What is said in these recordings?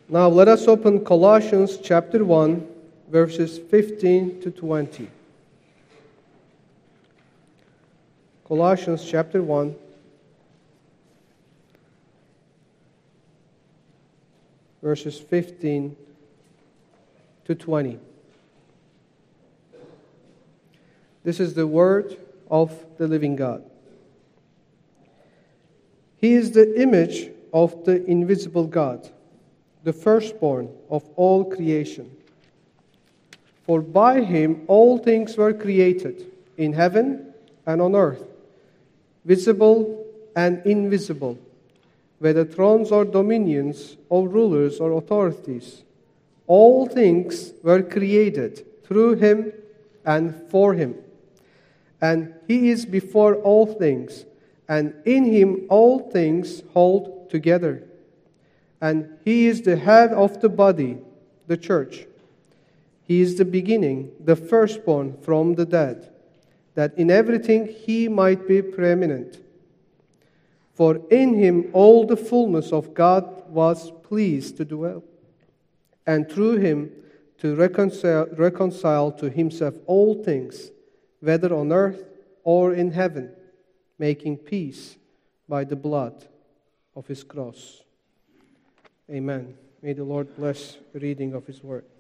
Now let us open Colossians chapter 1, verses 15 to 20. Colossians chapter 1, verses 15 to 20. This is the word of the living God. He is the image of the invisible God, the firstborn of all creation. For by him all things were created, in heaven and on earth, visible and invisible, whether thrones or dominions, or rulers or authorities. All things were created through him and for him. And he is before all things, and in him all things hold together. And he is the head of the body, the church. He is the beginning, the firstborn from the dead, that in everything he might be preeminent. For in him all the fullness of God was pleased to dwell, and through him to reconcile to himself all things, whether on earth or in heaven, making peace by the blood of his cross. Amen. May the Lord bless the reading of his word.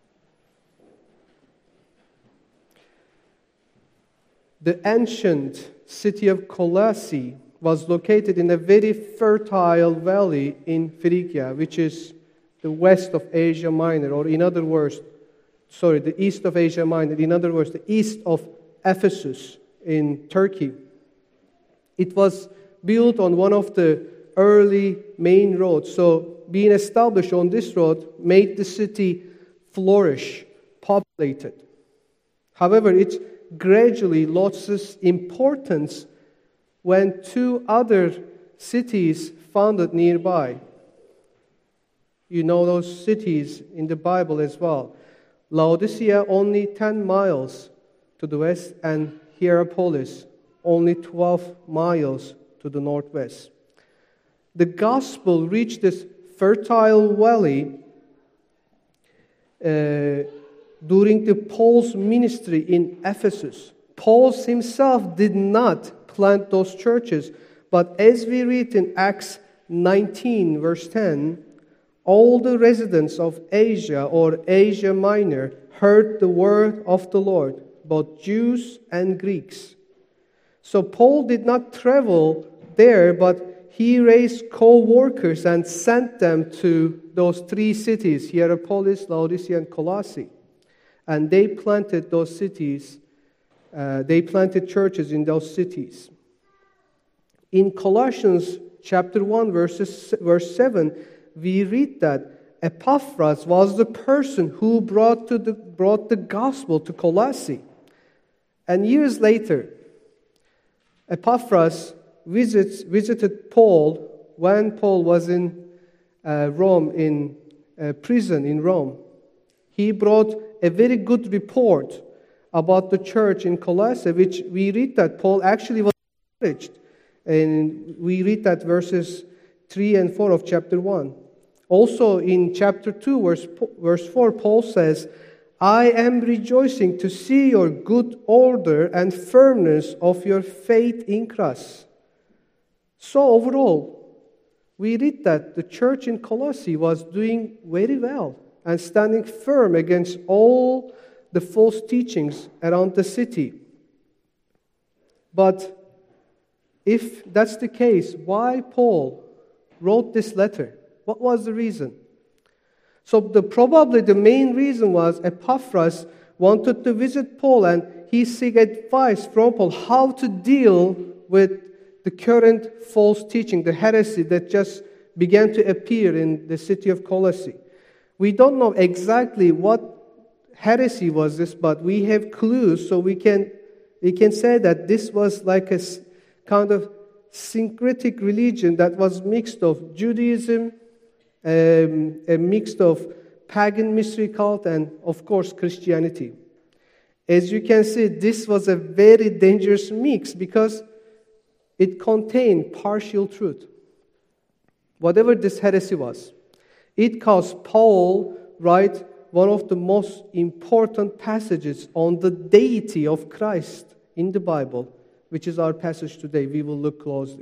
The ancient city of Colossae was located in a very fertile valley in Phrygia, which is the west of Asia Minor, or in other words, the east of Asia Minor, in other words, the east of Ephesus in Turkey. It was built on one of the early main roads, so being established on this road made the city flourish, populated. However, it gradually lost its importance when two other cities founded nearby. You know those cities in the Bible as well. Laodicea, only 10 miles to the west, and Hierapolis, only 12 miles to the northwest. The gospel reached this fertile valley during the Paul's ministry in Ephesus. Paul himself did not plant those churches, but as we read in Acts 19, verse 10, all the residents of Asia or Asia Minor heard the word of the Lord, both Jews and Greeks. So Paul did not travel there, but he raised co-workers and sent them to those three cities, Hierapolis, Laodicea, and Colossae. And they planted those cities, they planted churches in those cities. In Colossians chapter 1, verse 7, we read that Epaphras was the person who brought the gospel to Colossae. And years later, Epaphras visited Paul when Paul was in Rome, in prison in Rome. He brought a very good report about the church in Colossae, which we read that Paul actually was encouraged. And we read that verses 3 and 4 of chapter 1. Also in chapter 2, verse 4, Paul says, I am rejoicing to see your good order and firmness of your faith in Christ. So overall, we read that the church in Colossae was doing very well and standing firm against all the false teachings around the city. But if that's the case, why Paul wrote this letter? What was the reason? So probably the main reason was Epaphras wanted to visit Paul and he sought advice from Paul how to deal with the current false teaching, the heresy that just began to appear in the city of Colossae. We don't know exactly what heresy was this, but we have clues, so we can say that this was like a kind of syncretic religion that was mixed of Judaism, a mix of pagan mystery cult, and of course Christianity. As you can see, this was a very dangerous mix because it contained partial truth. Whatever this heresy was, It caused Paul write one of the most important passages on the deity of Christ in the Bible, which is our passage today. We will look closely.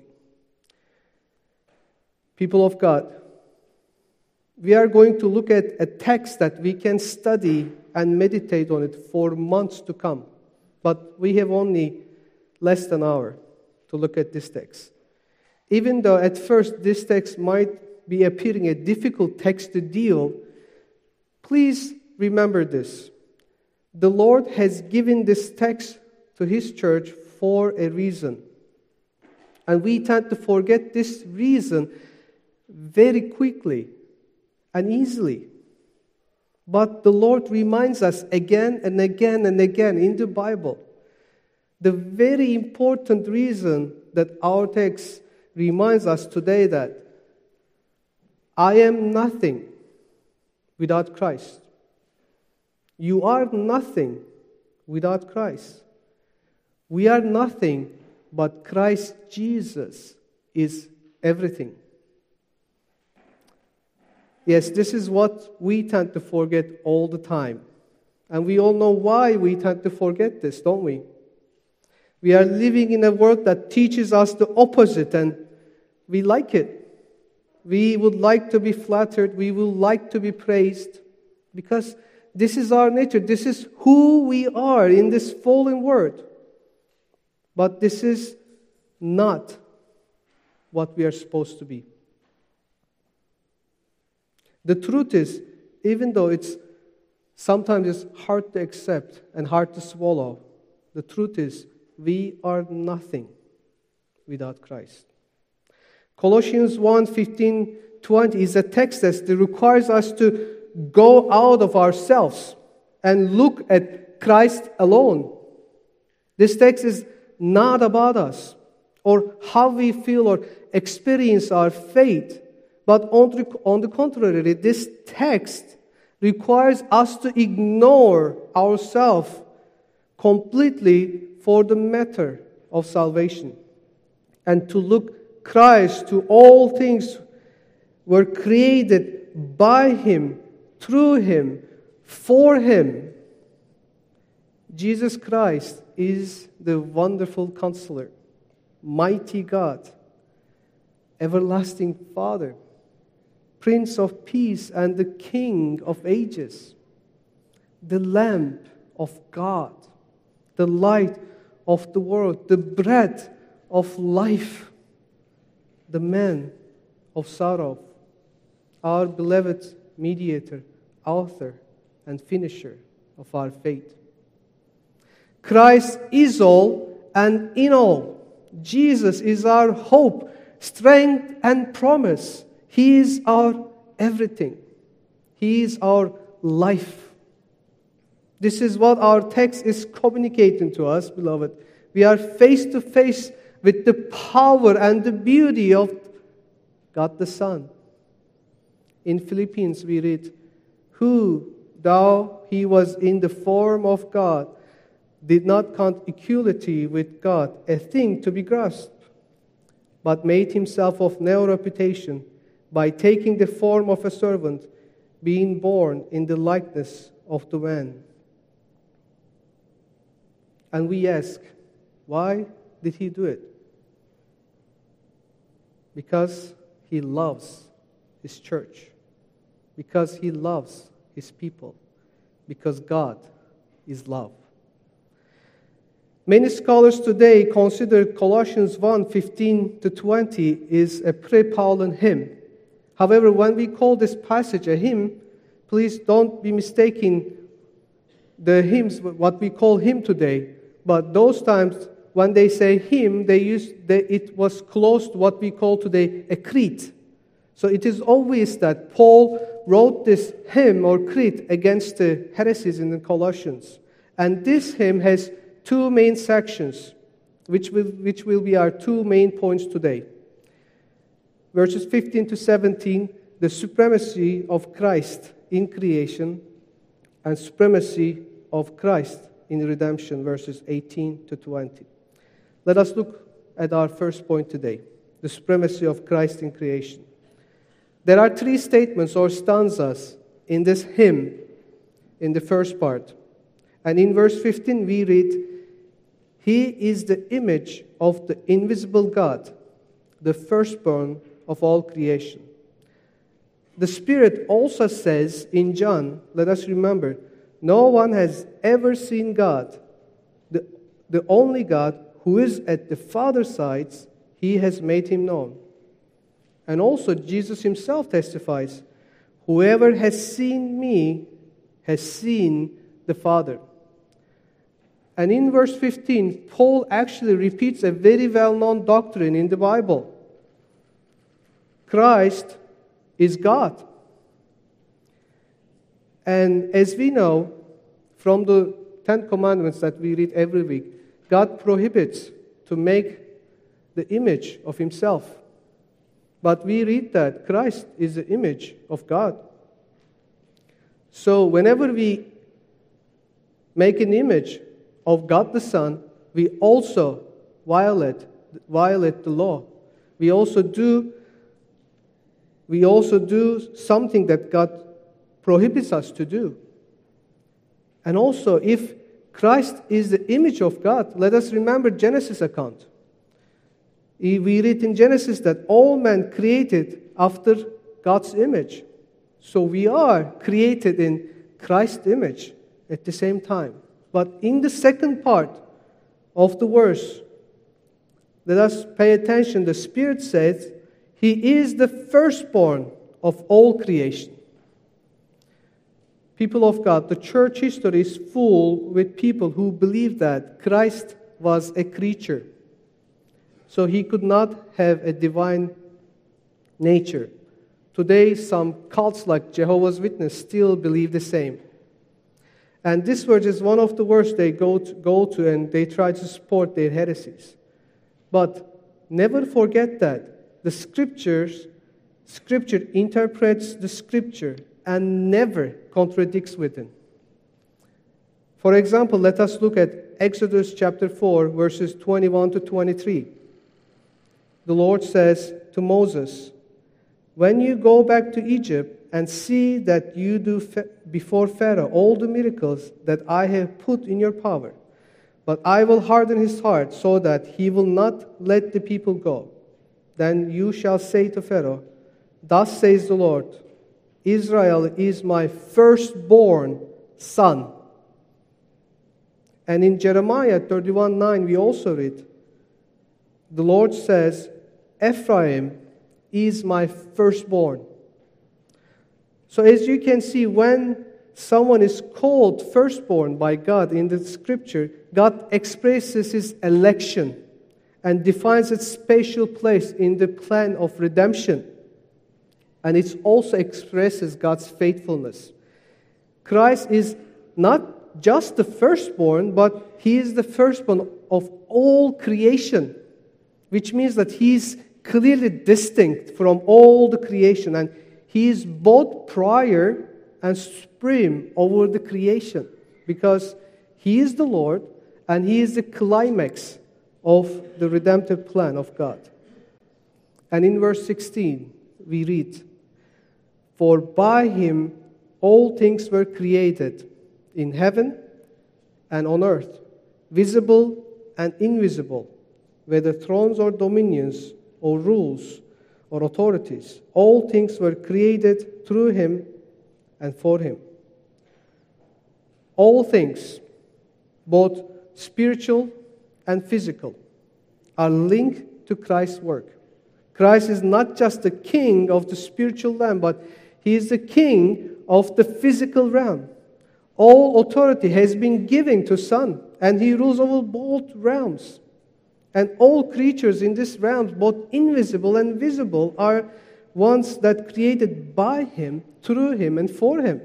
People of God, we are going to look at a text that we can study and meditate on it for months to come. But we have only less than an hour to look at this text. Even though at first this text might be appearing a difficult text to deal, please remember this. The Lord has given this text to His church for a reason. And we tend to forget this reason very quickly and easily. But the Lord reminds us again and again and again in the Bible. The very important reason that our text reminds us today that I am nothing without Christ. You are nothing without Christ. We are nothing, but Christ Jesus is everything. Yes, this is what we tend to forget all the time. And we all know why we tend to forget this, don't we? We are living in a world that teaches us the opposite, and we like it. We would like to be flattered. We would like to be praised, because this is our nature. This is who we are in this fallen world. But this is not what we are supposed to be. The truth is, even though sometimes it's hard to accept and hard to swallow, the truth is, we are nothing without Christ. Colossians 1:15-20 is a text that requires us to go out of ourselves and look at Christ alone. This text is not about us or how we feel or experience our faith. But on the contrary, this text requires us to ignore ourselves completely for the matter of salvation and to look Christ. To all things were created by Him, through Him, for Him. Jesus Christ is the wonderful Counselor, mighty God, everlasting Father, Prince of Peace, and the King of ages, the Lamb of God, the light of the world, the bread of life, the man of sorrow, our beloved mediator, author, and finisher of our faith. Christ is all and in all. Jesus is our hope, strength, and promise. He is our everything. He is our life. This is what our text is communicating to us, beloved. We are face to face with the power and the beauty of God the Son. In Philippians we read, who, though He was in the form of God, did not count equality with God a thing to be grasped, but made Himself of no reputation, by taking the form of a servant, being born in the likeness of the man. And we ask, why did He do it? Because He loves His church. Because He loves His people. Because God is love. Many scholars today consider Colossians 1:15-20 is a pre-Pauline hymn. However, when we call this passage a hymn, please don't be mistaken the hymns, what we call hymn today. But those times when they say hymn, it was close to what we call today a creed. So it is obvious that Paul wrote this hymn or creed against the heresies in the Colossians. And this hymn has two main sections, which will be our two main points today. Verses 15-17, the supremacy of Christ in creation and supremacy of Christ in redemption, verses 18-20. Let us look at our first point today, the supremacy of Christ in creation. There are three statements or stanzas in this hymn in the first part. And in verse 15 we read, "He is the image of the invisible God, the firstborn of all creation." The Spirit also says in John, let us remember, no one has ever seen God, the only God who is at the Father's side, He has made Him known. And also Jesus Himself testifies, "Whoever has seen me has seen the Father." And in verse 15, Paul actually repeats a very well-known doctrine in the Bible. Christ is God. And as we know from the Ten Commandments that we read every week, God prohibits to make the image of Himself. But we read that Christ is the image of God. So whenever we make an image of God the Son, we also violate the law. We also do something that God prohibits us to do. And also, if Christ is the image of God, let us remember Genesis account. We read in Genesis that all men created after God's image. So we are created in Christ's image at the same time. But in the second part of the verse, let us pay attention. The Spirit says, He is the firstborn of all creation. People of God, the church history is full with people who believe that Christ was a creature. So He could not have a divine nature. Today, some cults like Jehovah's Witnesses still believe the same. And this verse is one of the worst they go to and they try to support their heresies. But never forget that the Scripture interprets the Scripture and never contradicts with it. For example, let us look at Exodus chapter 4, verses 21 to 23. The Lord says to Moses, "When you go back to Egypt and see that you do before Pharaoh all the miracles that I have put in your power, but I will harden his heart so that he will not let the people go. Then you shall say to Pharaoh, 'Thus says the Lord, Israel is my firstborn son.'" And in Jeremiah 31:9 we also read, the Lord says, "Ephraim is my firstborn." So as you can see, when someone is called firstborn by God in the Scripture, God expresses His election and defines its spatial place in the plan of redemption. And it also expresses God's faithfulness. Christ is not just the firstborn, but He is the firstborn of all creation, which means that He is clearly distinct from all the creation, and He is both prior and supreme over the creation, because He is the Lord and He is the climax of the redemptive plan of God. And in verse 16 we read, "For by Him all things were created, in heaven and on earth, visible and invisible, whether thrones or dominions or rules or authorities. All things were created through Him and for Him." All things, both spiritual and physical, are linked to Christ's work. Christ is not just the king of the spiritual realm, but He is the king of the physical realm. All authority has been given to Son, and He rules over both realms. And all creatures in this realm, both invisible and visible, are ones that created by Him, through Him, and for Him.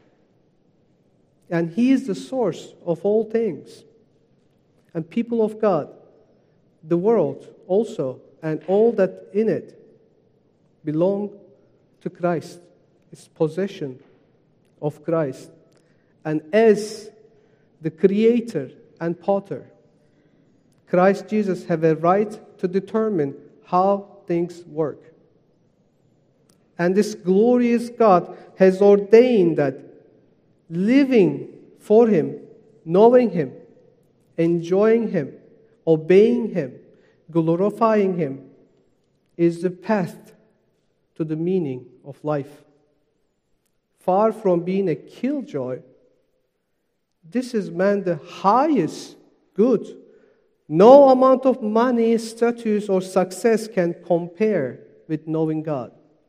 And He is the source of all things. And people of God, the world also, and all that in it, belong to Christ. It's possession of Christ. And as the Creator and Potter, Christ Jesus have a right to determine how things work. And this glorious God has ordained that living for Him, knowing Him, enjoying Him, obeying Him, glorifying Him is the path to the meaning of life. Far from being a killjoy, this is man the highest good. No amount of money, status, or success can compare with knowing God.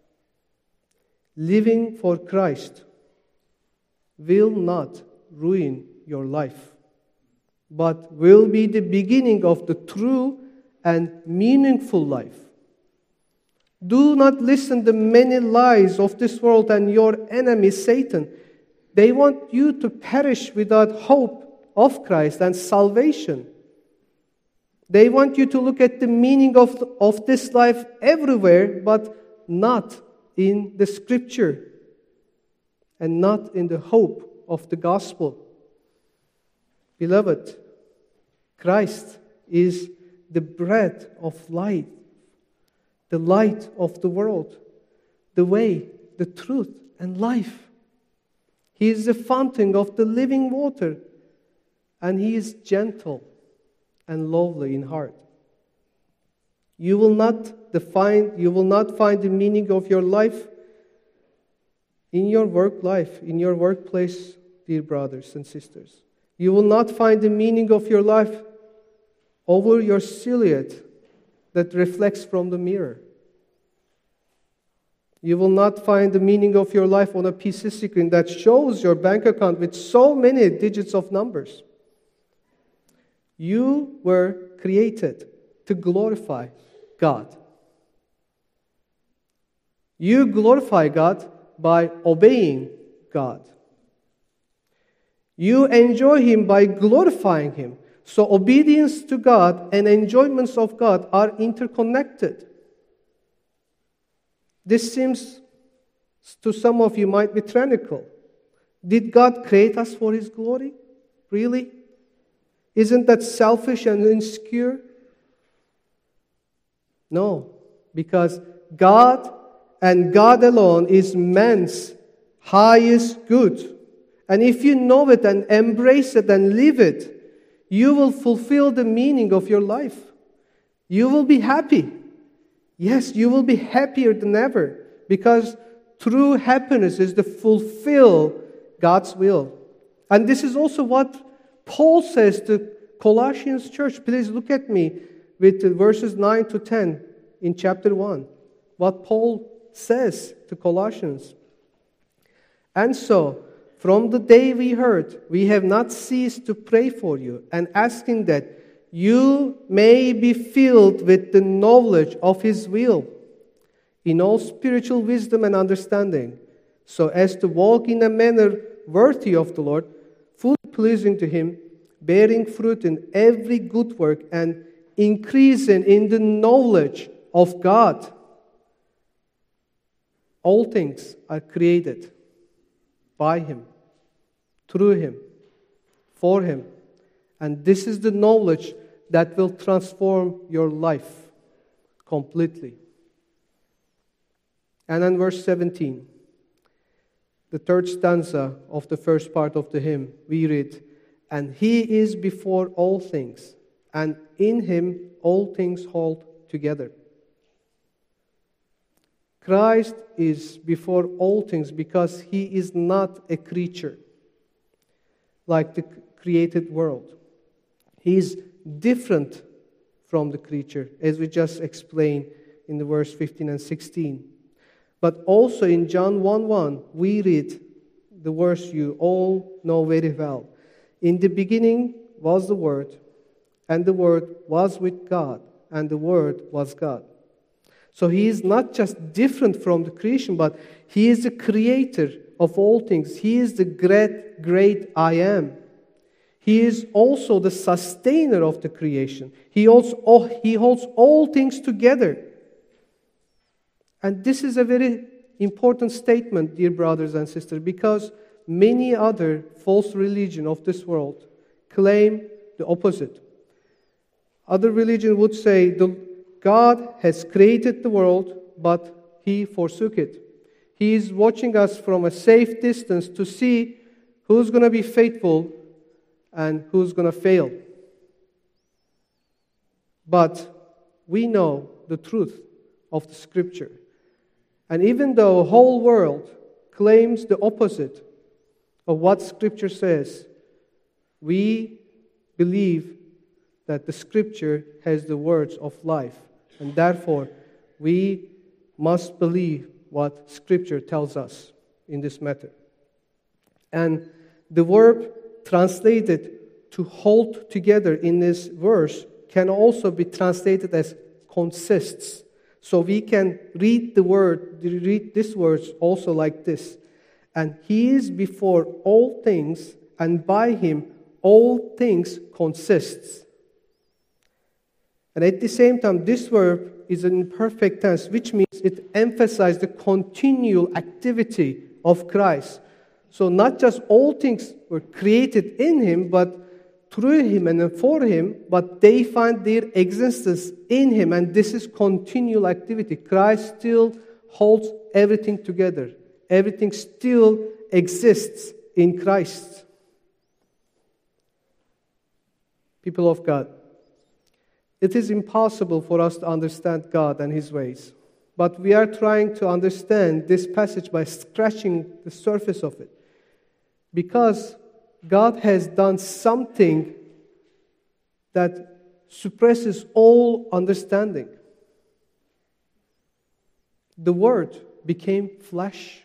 Living for Christ will not ruin your life, but will be the beginning of the true and meaningful life. Do not listen to the many lies of this world and your enemy, Satan. They want you to perish without hope of Christ and salvation. They want you to look at the meaning of this life everywhere, but not in the Scripture and not in the hope of the gospel. Beloved, Christ is the bread of life, the light of the world, the way, the truth, and life. He is the fountain of the living water, and He is gentle and lowly in heart. You will not find the meaning of your life in your work life, in your workplace, dear brothers and sisters. You will not find the meaning of your life over your silhouette that reflects from the mirror. You will not find the meaning of your life on a PC screen that shows your bank account with so many digits of numbers. You were created to glorify God. You glorify God by obeying God. You enjoy Him by glorifying Him. So obedience to God and enjoyments of God are interconnected. This seems to some of you might be tyrannical. Did God create us for His glory? Really? Isn't that selfish and insecure? No, because God and God alone is man's highest good. And if you know it and embrace it and live it, you will fulfill the meaning of your life. You will be happy. Yes, you will be happier than ever, because true happiness is to fulfill God's will. And this is also what Paul says to Colossians church. Please look at me with verses 9 to 10 in chapter 1. What Paul says to Colossians. And so, from the day we heard, we have not ceased to pray for you and asking that you may be filled with the knowledge of His will in all spiritual wisdom and understanding, so as to walk in a manner worthy of the Lord, fully pleasing to Him, bearing fruit in every good work and increasing in the knowledge of God. All things are created by Him, through Him, for Him. And this is the knowledge that will transform your life completely. And then verse 17, the third stanza of the first part of the hymn, we read, "And He is before all things, and in Him all things hold together." Christ is before all things because He is not a creature like the created world. He is different from the creature, as we just explained in the verse 15 and 16. But also in John 1:1, we read the verse you all know very well. In the beginning was the Word, and the Word was with God, and the Word was God. So He is not just different from the creation, but He is the creator of all things. He is the great I am. He is also the sustainer of the creation. He holds all things together. And this is a very important statement, dear brothers and sisters, because many other false religions of this world claim the opposite. Other religions would say God has created the world, but He forsook it. He is watching us from a safe distance to see who's going to be faithful and who's going to fail. But we know the truth of the Scripture. And even though the whole world claims the opposite of what Scripture says, we believe that the Scripture has the words of life. And therefore, we must believe what Scripture tells us in this matter. And the verb translated to hold together in this verse can also be translated as consists. So we can read this words also like this. And He is before all things, and by Him all things consists. And at the same time, this verb is in perfect tense, which means it emphasizes the continual activity of Christ. So not just all things were created in Him, but through Him and for Him, but they find their existence in Him, and this is continual activity. Christ still holds everything together. Everything still exists in Christ. People of God, it is impossible for us to understand God and His ways, but we are trying to understand this passage by scratching the surface of it, because God has done something that suppresses all understanding. The Word became flesh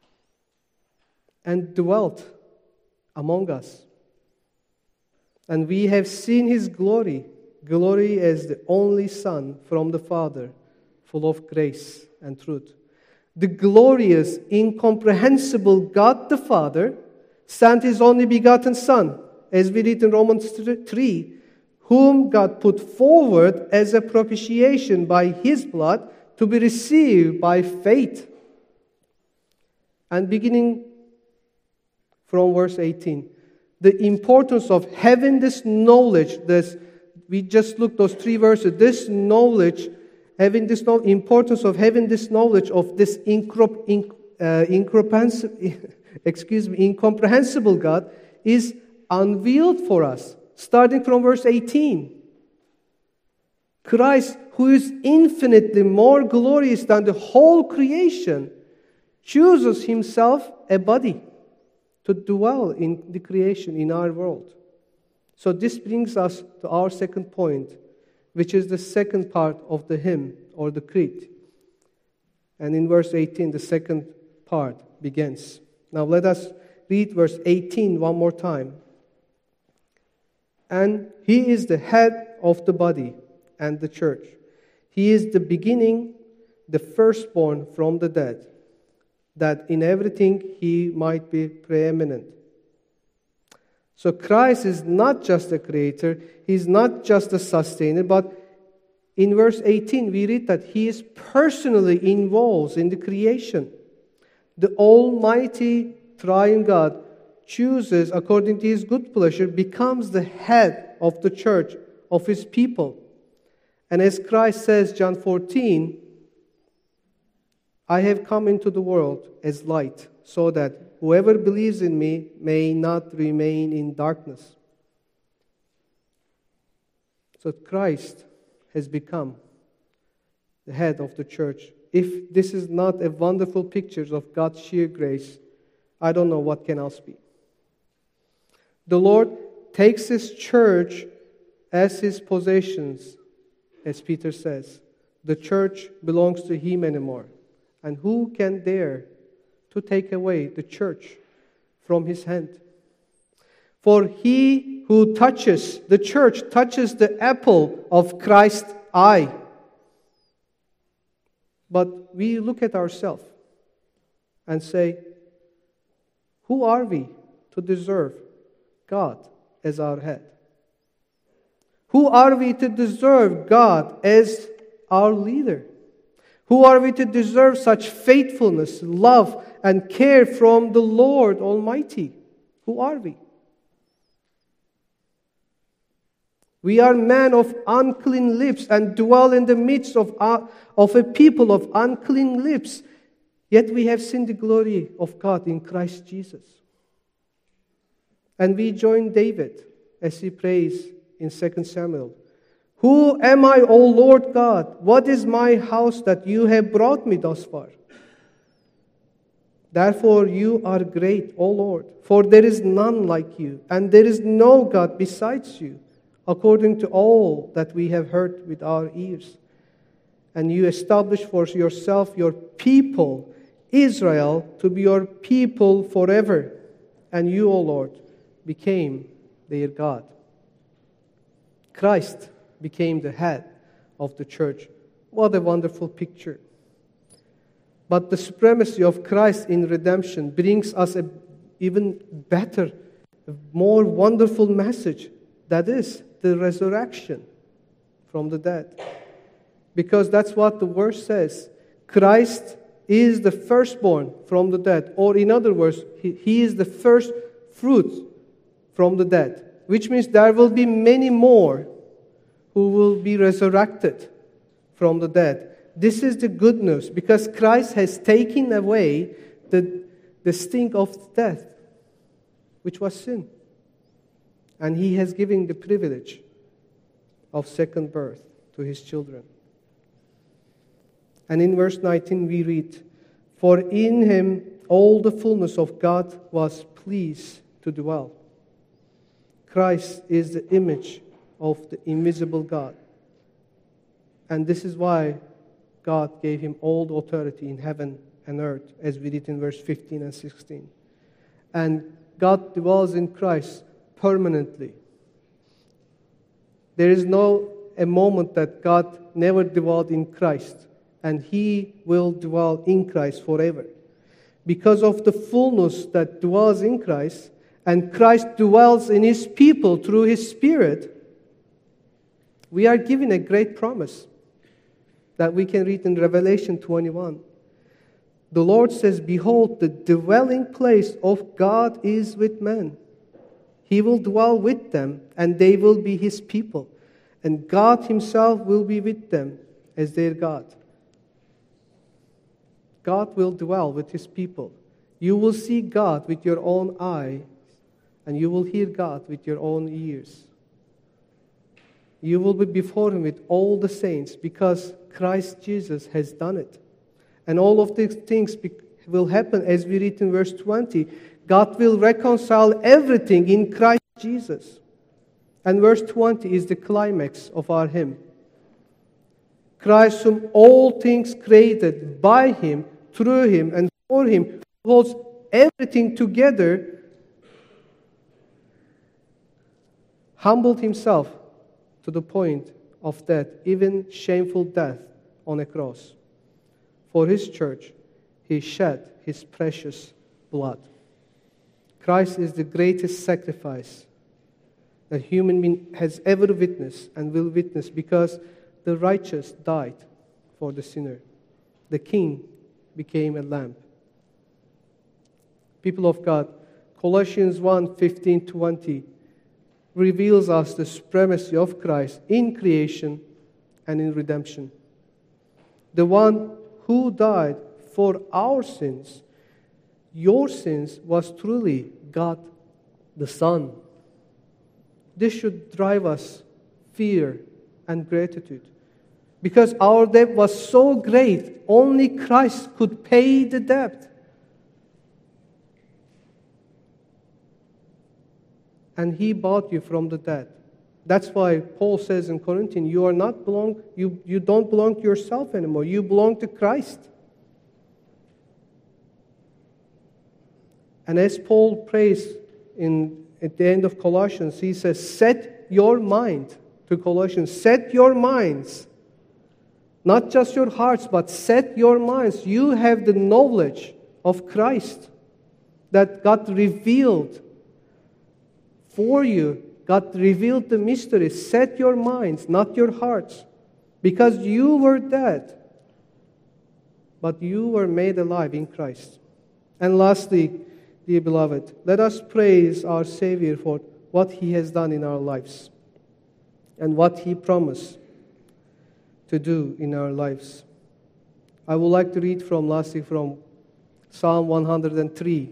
and dwelt among us. And we have seen His glory as the only Son from the Father, full of grace and truth. The glorious, incomprehensible God the Father sent His only begotten Son, as we read in Romans 3, whom God put forward as a propitiation by His blood to be received by faith. And beginning from verse 18, the importance of having this knowledge, we just looked those 3 verses, this knowledge, importance of having this knowledge of this incomprehensible God is unveiled for us, starting from verse 18. Christ, who is infinitely more glorious than the whole creation, chooses Himself a body to dwell in the creation, in our world. So this brings us to our second point, which is the second part of the hymn or the creed. And in verse 18, the second part begins. Now let us read verse 18 one more time. And He is the head of the body and the church. He is the beginning, the firstborn from the dead, that in everything He might be preeminent. So Christ is not just a creator, He's not just a sustainer, but in verse 18 we read that He is personally involved in the creation. The Almighty Triune God chooses, according to His good pleasure, becomes the head of the church, of His people. And as Christ says, John 14, I have come into the world as light, so that whoever believes in me may not remain in darkness. So Christ has become the head of the church. If this is not a wonderful picture of God's sheer grace, I don't know what can else be. The Lord takes His church as His possessions, as Peter says. The church belongs to Him anymore. And who can dare to take away the church from His hand? For he who touches the church touches the apple of Christ's eye. But we look at ourselves and say, who are we to deserve God as our head? Who are we to deserve God as our leader? Who are we to deserve such faithfulness, love, and care from the Lord Almighty? Who are we? We are men of unclean lips and dwell in the midst of a people of unclean lips. Yet we have seen the glory of God in Christ Jesus. And we join David as he prays in 2 Samuel. Who am I, O Lord God? What is my house that you have brought me thus far? Therefore you are great, O Lord, for there is none like you, and there is no God besides you, according to all that we have heard with our ears. And you establish for yourself your people, Israel, to be your people forever. And you, O Lord, became their God. Christ became the head of the church. What a wonderful picture. But the supremacy of Christ in redemption brings us an even better, more wonderful message. That is the resurrection from the dead. Because that's what the verse says. Christ is the firstborn from the dead. Or in other words, he is the first fruit from the dead. Which means there will be many more who will be resurrected from the dead. This is the good news, because Christ has taken away the sting of death, which was sin. And he has given the privilege of second birth to his children. And in verse 19 we read, For in him all the fullness of God was pleased to dwell. Christ is the image of the invisible God. And this is why God gave him all the authority in heaven and earth, as we read in verse 15 and 16. And God dwells in Christ permanently. There is a moment that God never dwelled in Christ, and he will dwell in Christ forever. Because of the fullness that dwells in Christ, and Christ dwells in his people through his Spirit, we are given a great promise that we can read in Revelation 21. The Lord says, Behold, the dwelling place of God is with men. He will dwell with them, and they will be his people. And God himself will be with them as their God. God will dwell with his people. You will see God with your own eyes, and you will hear God with your own ears. You will be before him with all the saints, because Christ Jesus has done it. And all of these things will happen as we read in verse 20. God will reconcile everything in Christ Jesus. And verse 20 is the climax of our hymn. Christ, whom all things created by him, through him, and for him, holds everything together, humbled himself to the point of death, even shameful death on a cross. For his church, he shed his precious blood. Christ is the greatest sacrifice that human being has ever witnessed and will witness, because the righteous died for the sinner. The king became a lamb. People of God, Colossians 1:15-20 reveals us the supremacy of Christ in creation and in redemption. The one who died for our sins, your sins, was truly God the Son. This should drive us fear and gratitude, because our debt was so great, only Christ could pay the debt. And he bought you from the dead. That's why Paul says in Corinthians, you don't belong to yourself anymore. You belong to Christ. And as Paul prays at the end of Colossians, he says, set your mind to Colossians. Set your minds. Not just your hearts, but set your minds. You have the knowledge of Christ that God revealed for you. God revealed the mystery. Set your minds, not your hearts. Because you were dead, but you were made alive in Christ. And lastly, dear beloved, let us praise our Savior for what he has done in our lives and what he promised to do in our lives. I would like to read lastly from Psalm 103.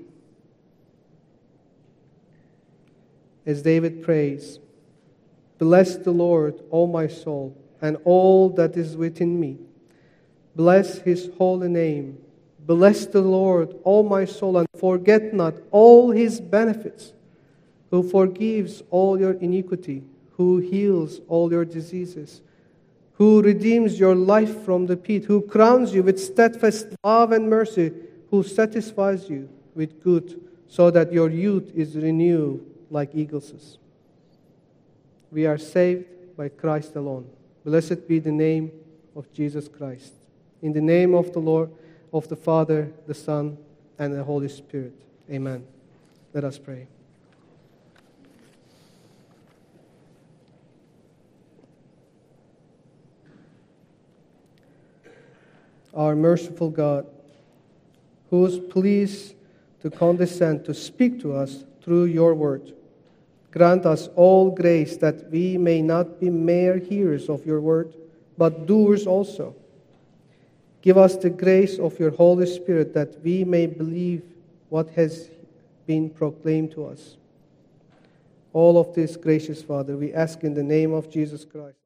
As David prays, "Bless the Lord, O my soul, and all that is within me. Bless his holy name. Bless the Lord, O my soul, and forget not all his benefits, who forgives all your iniquity, who heals all your diseases, who redeems your life from the pit, who crowns you with steadfast love and mercy, who satisfies you with good, so that your youth is renewed like eagles'." We are saved by Christ alone. Blessed be the name of Jesus Christ. In the name of the Lord, of the Father, the Son, and the Holy Spirit. Amen. Let us pray. Our merciful God, who is pleased to condescend to speak to us through your word, grant us all grace that we may not be mere hearers of your word, but doers also. Give us the grace of your Holy Spirit that we may believe what has been proclaimed to us. All of this, gracious Father, we ask in the name of Jesus Christ.